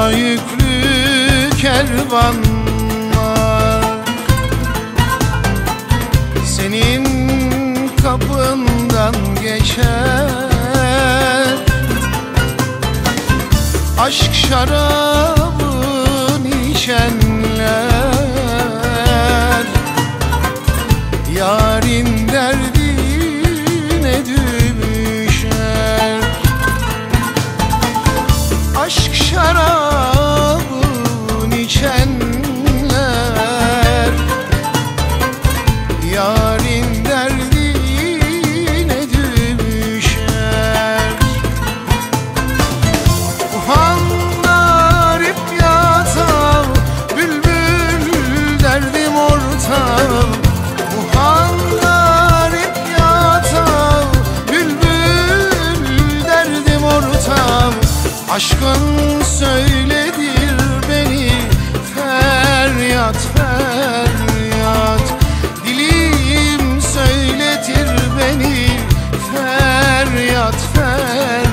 Boşuna yüklü kervanlar senin kapından geçer. Aşk şarabını içenler yarın derdine düşer. Aşk şarabını içenler yarın derdine düşer. Uhanlar hep yatav, bülbül derdim ortav. Uhanlar hep yatav, bülbül derdim ortav. Aşkın söyledir beni feryat feryat. Dilim söyletir beni feryat feryat.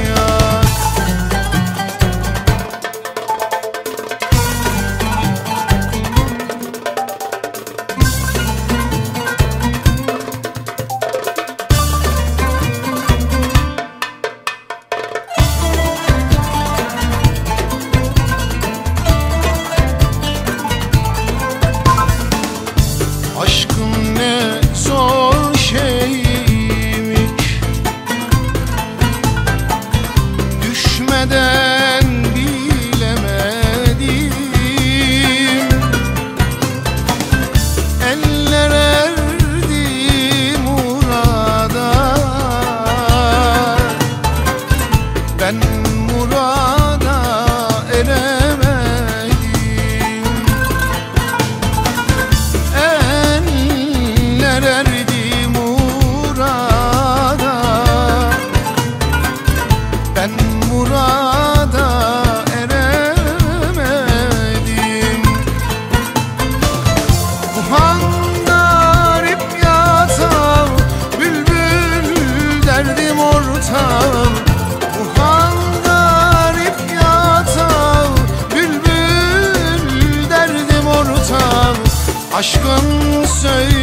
Aşkın ne zor şeymiş, düşmeden bilemedim. Eller erdi murada, ben murada eremedim. Erdi murada, ben murada eremedim. Uhanlar hep yatav, bülbül derdim ortav. Uhanlar hep yatav, bülbül derdim ortav. Aşkın söyle